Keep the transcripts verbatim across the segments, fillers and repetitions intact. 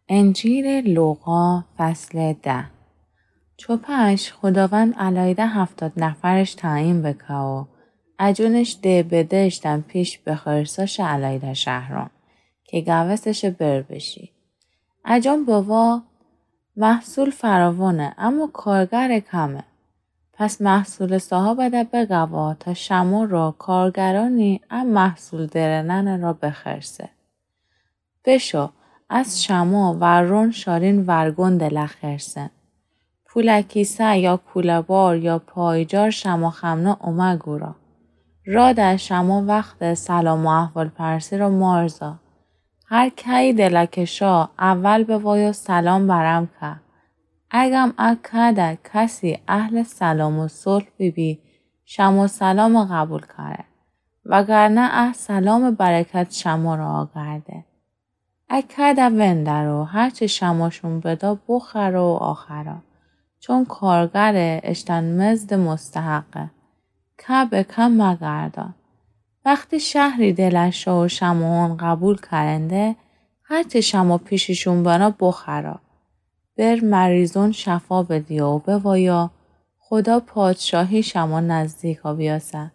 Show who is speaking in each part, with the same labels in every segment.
Speaker 1: انجیل لوقا فصل ده. چوپش خداوند علایده هفتاد نفرش تعیین بکه و اجونش ده بدهشتن پیش به خرساش علایده شهران که گوستش بر بشی. اجان بوا محصول فراوانه اما کارگر کمه. پس محصول صاحب ده بگوا تا شما را کارگرانی ام محصول درنن را بخرسه. بشو از شما ورون شارین ورگون دل خرسن. پولکیسه یا کولبار یا پایجار شما خمنا اومگورا. را در شما وقت سلام و احوال پرسی را مارزا. هر کی دلکشا اول به وایو سلام برم که. اگم اکده کسی اهل سلام و صلح بی بی شما سلام قبول کرده. وگرنه اه سلام برکت شما را آگرده. اکده وندر و هرچه شماشون بدا بخر و آخرا. چون کارگر اشتن مزد مستحقه. که به کم مگردان. وقتی شهری دلش و شماهون قبول کرنده هرچه شما پیششون بنا بخرا. بر مریضون شفا بدیا و بوایا خدا پادشاهی شما نزدیکا بیاسه.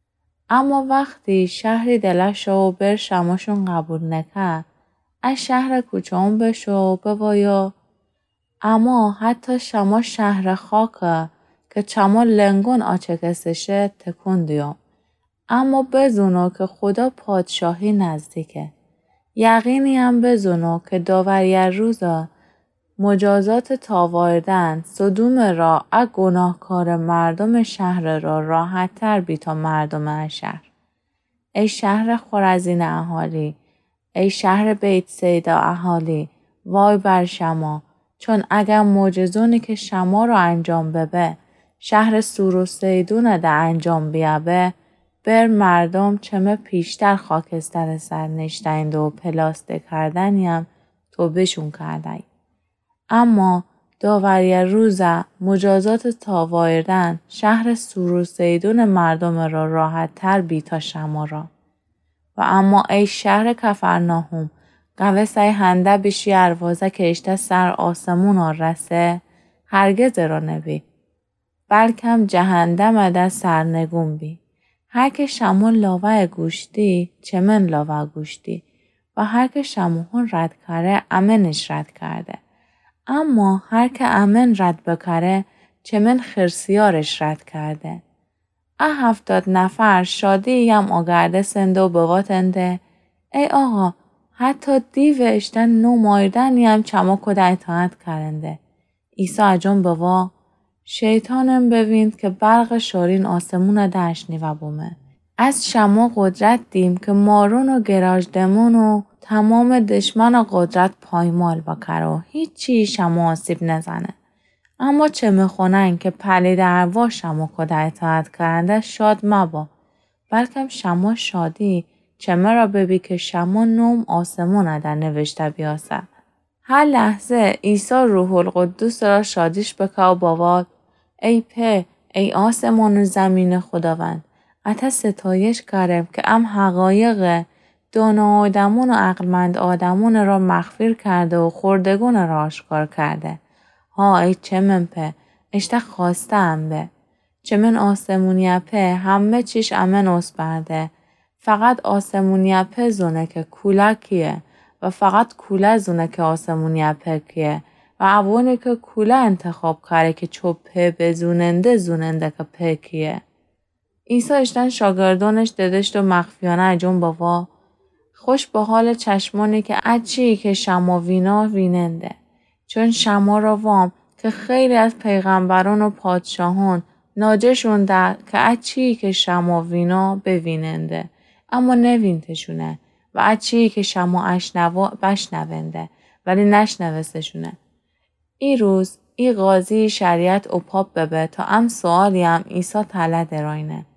Speaker 1: اما وقتی شهری دلش و بر شماشون قبول نکه از شهر کوچون بشو بوایا اما حتی شما شهر خاکه که چما لنگون آچکستشه تکون دیوم. اما بزونو که خدا پادشاهی نزدیکه. یقینی هم بزونو که داوری روزا مجازات تاواردن صدوم را از گناهکار مردم شهر را راحت تر بی تا مردم شهر. ای شهر خرزین اهالی، ای شهر بیت سیدا اهالی، وای بر شما، چون اگر معجزونی که شما را انجام ببه، شهر سور و سیدون ده انجام بیابه، بر مردم چمه پیشتر خاکستر سرنشتند و پلاسته کردنیم تو بشون کردن. اما داوری روزه مجازات تاوایردن شهر سور و سیدون مردم را راحت تر بی تا شما را. و اما ای شهر کفرناهم قوه سای هنده بشی اروازه که اشته سر آسمون ها رسه هرگز را نبی. بلکم جهندم ده سرنگون بی. هر که شما لاوه گوشتی چمن لاوه گوشتی و هر که شماهون رد کره امنش رد کرده. اما هر که امن رد بکره چمن خرسیارش رد کرده. اه هفتاد نفر شادی هم آگرده سنده و بواتنده. ای آقا حتی دیو اشتن نو مایدنی هم چما کده اطاعت کرنده. عیسی اجان بوا شیطانم ببیند که برق شارین آسمون دشت نیوه بومه. از شما قدرت دیم که مارون و گراج دمون و تمام دشمن و قدرت پایمال بکر و هیچ چی شما آسیب نزنه. اما چه میخونن که پلید ارواح شما کده اطاعت کرنده شاد مبا. بلکه شما شادی چمه را ببی که شما نوم آسمون در نوشته بیاسه. هر لحظه عیسی روح القدس را شادیش بکه و باواد ای په ای آسمان و زمین خداوند اتا ستایش کرم که ام حقایق دانا آدمون و عقلمند آدمون را مخفیر کرده و خوردگون را آشکار کرده. ها ای چمن په اشته خواسته ام به چمن آسمونی په همه چیش امن اس برده. فقط آسمونی په زونه که کوله کیه و فقط کوله زونه که آسمونی په کیه و اوانی که کوله انتخاب کرده که چو په بزوننده زوننده که په کیه. عیسی اشتن شاگردانش ددشت و مخفیانه اجون بوا خوش به حال چشمانی که اچی که شما وینا ویننده. چون شما را وام که خیلی از پیغمبران و پادشاهان ناجشون ده که اچی که شما وینا بویننده اما نوینتشونه و اچی که شما اشنوا بشنونده ولی نشنوستشونه. ای روز ای قاضی شریعت اپاب ببه تا ام سوالی هم عیسی تله دراینه.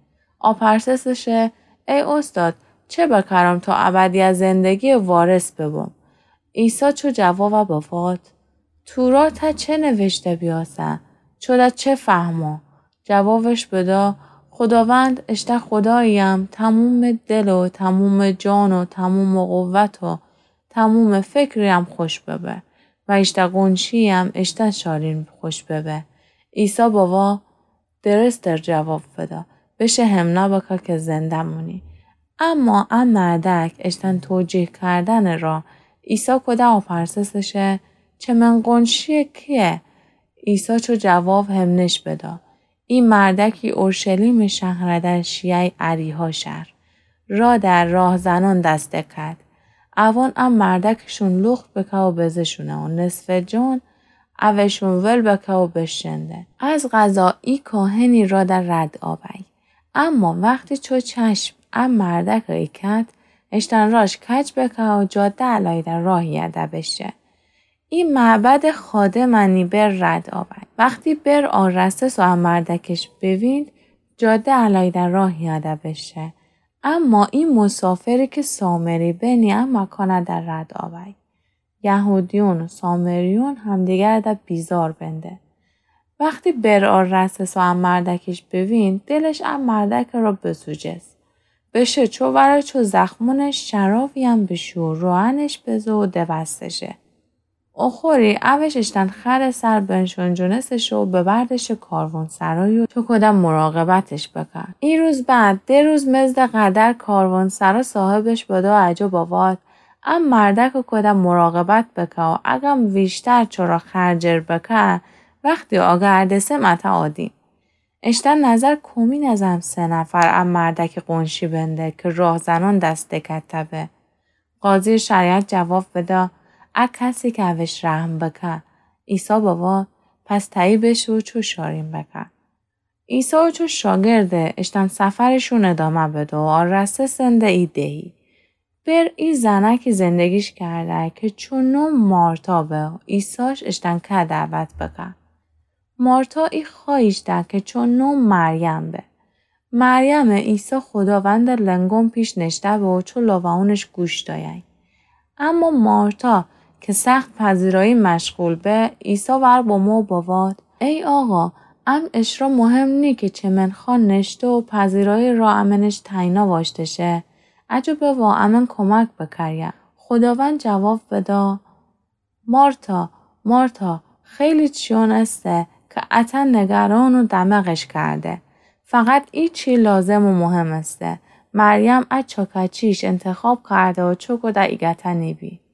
Speaker 1: آپرسسشه ای استاد چه بکرم تا ابدی از زندگی وارث ببم؟ عیسی چو جواب بفاد تورا تا چه نوشته بیاسه؟ چو دا چه فهمو؟ جوابش بدا خداوند اشته خداییم تموم دل و تموم جان و تموم قوت و تموم فکریم خوش ببه. و اشتا قنشی هم اشتا شارین خوش ببه. ایسا بابا درست در جواب بده. بشه همنا بکا که زنده مونی. اما ام مردک اشتن توجیه کردن را ایسا کده آپرسسشه چه من قنشی کیه؟ ایسا چو جواب همنش بده. این مردکی اورشلیم شهر در شیعه عریها شهر. را در راه زنان دسته کرد. اوان ام مردکشون لخت بکه و بزشونه و نصف جان اوشون ول بکه و بشنده. از غذا ای کاهنی را در رد آبی. اما وقتی چو چشم ام مردک ای کد اشتن راش کج بکه و جاده علای در راه یده بشه. این معبد خادمانی بر رد آبی. وقتی بر آرسته سو ام مردکش بویند جاده علای در راه یده بشه. اما این مسافری که سامری بینی هم مکانه در رد آبی. یهودیون و سامریون همدیگر در بیزار بنده. وقتی بر آرسته سو ام مردکش بویند دلش ام مردک را بسوجست. بشه چو وره چو زخمونش شرابی هم بشور روانش بزو و دبستشه. اخوری اوش اشتن خر سر بنشون جونسش و ببردش کاروان سرای و تو کدم مراقبتش بکن. این روز بعد ده روز مزد قدر کاروان سرا صاحبش بدا عجب آواد ام مردک و کدم مراقبت بکن و اگم ویشتر چرا خرجر بکن وقتی آگرده سه متا آدیم. اشتن نظر کمی نزم سه نفر ام مردک قنشی بنده که راه زنان دسته کتبه. قاضی شریعت جواب بده اگه کسی که اوش رحم بکن. ایسا بابا پس تایی بشو چو شارین بکن. ایسا چو شاگرده اشتن سفرشون ادامه بده و آرسته سنده ای دهی. بر ای زنکی زندگیش کرده که چون نوم مارتا به ایساش اشتن که دعوت بکن. مارتا ای خواهیش ده که چون نوم مریم به. مریم ایسا خداوند لنگم پیش نشته به و چو لاوانش گوش دایی. اما مارتا که سخت پذیرایی مشغول به ایسا بر با ما بواد ای آقا ام اشرا مهم نی که چه من خان نشته و پذیرایی را امنش تاینا واشتشه عجبه وا امن کمک بکریم. خداوند جواب بدا مارتا مارتا خیلی چیون استه که اتن نگران و دمغش کرده. فقط ای چی لازم و مهم استه. مریم از چاکچیش انتخاب کرده و چوکو دا ایگتا نیبی.